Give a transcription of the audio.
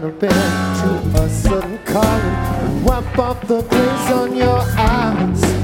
a bed to a sudden calling. Wipe off the glaze on your eyes.